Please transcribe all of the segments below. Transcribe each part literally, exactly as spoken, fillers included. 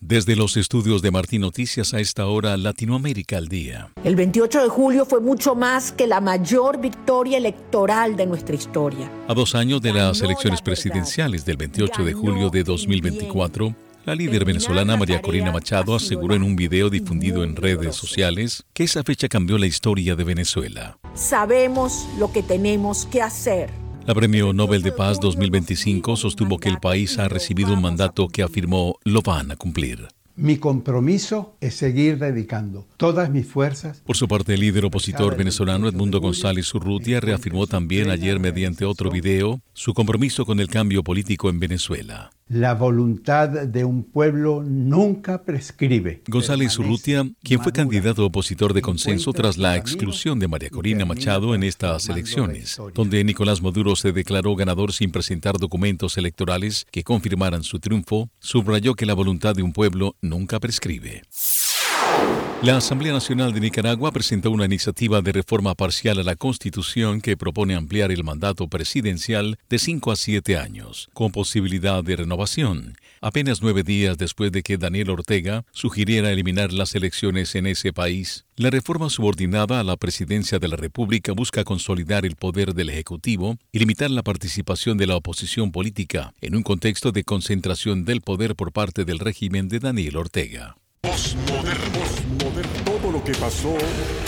Desde los estudios de Martín Noticias a esta hora, Latinoamérica al día. El veintiocho de julio fue mucho más que la mayor victoria electoral de nuestra historia. A dos años de las elecciones presidenciales del veintiocho de julio de dos mil veinticuatro, la líder venezolana María Corina Machado aseguró en un video difundido en redes sociales que esa fecha cambió la historia de Venezuela. Sabemos lo que tenemos que hacer. La Premio Nobel de Paz dos mil veinticinco sostuvo que el país ha recibido un mandato que afirmó lo van a cumplir. Mi compromiso es seguir dedicando todas mis fuerzas. Por su parte, el líder opositor venezolano Edmundo González Urrutia reafirmó también ayer mediante otro video su compromiso con el cambio político en Venezuela. La voluntad de un pueblo nunca prescribe. González Urrutia, quien fue candidato opositor de consenso tras la exclusión de María Corina Machado en estas elecciones, donde Nicolás Maduro se declaró ganador sin presentar documentos electorales que confirmaran su triunfo, subrayó que la voluntad de un pueblo nunca prescribe. La Asamblea Nacional de Nicaragua presentó una iniciativa de reforma parcial a la Constitución que propone ampliar el mandato presidencial de cinco a siete años, con posibilidad de renovación, apenas nueve días después de que Daniel Ortega sugiriera eliminar las elecciones en ese país. La reforma subordinada a la presidencia de la República busca consolidar el poder del Ejecutivo y limitar la participación de la oposición política en un contexto de concentración del poder por parte del régimen de Daniel Ortega. Postmoderno, postmoderno, todo lo que pasó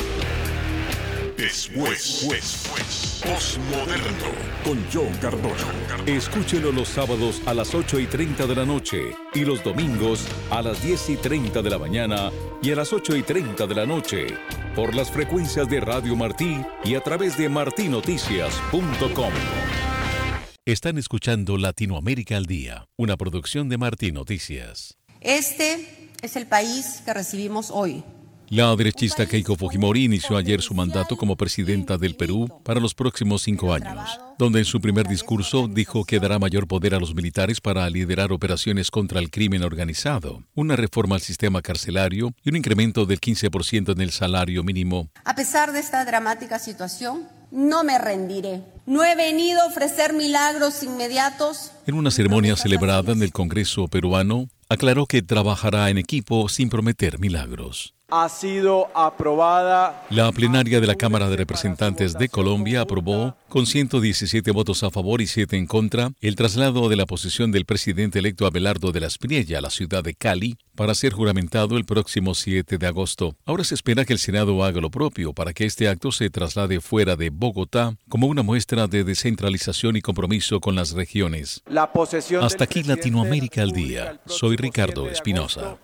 después, después, postmoderno, con John Cardona. Escúchelo los sábados a las ocho y treinta de la noche y los domingos a las diez y treinta de la mañana y a las ocho y treinta de la noche por las frecuencias de Radio Martí y a través de martí noticias punto com. Están escuchando Latinoamérica al Día, una producción de Martí Noticias. Este es el país que recibimos hoy. La derechista Keiko Fujimori inició ayer su mandato como presidenta del Perú para los próximos cinco años, donde en su primer discurso dijo que dará mayor poder a los militares para liderar operaciones contra el crimen organizado, una reforma al sistema carcelario y un incremento del quince por ciento en el salario mínimo. A pesar de esta dramática situación, no me rendiré. No he venido a ofrecer milagros inmediatos. En una ceremonia celebrada en el Congreso peruano, aclaró que trabajará en equipo sin prometer milagros. Ha sido aprobada. La plenaria de la Cámara de Representantes de Colombia aprobó, con ciento diecisiete votos a favor y siete en contra, el traslado de la posición del presidente electo Abelardo de la Espriella a la ciudad de Cali para ser juramentado el próximo siete de agosto. Ahora se espera que el Senado haga lo propio para que este acto se traslade fuera de Bogotá como una muestra de descentralización y compromiso con las regiones. La posesión Hasta aquí Latinoamérica al Día. Soy Ricardo Espinosa.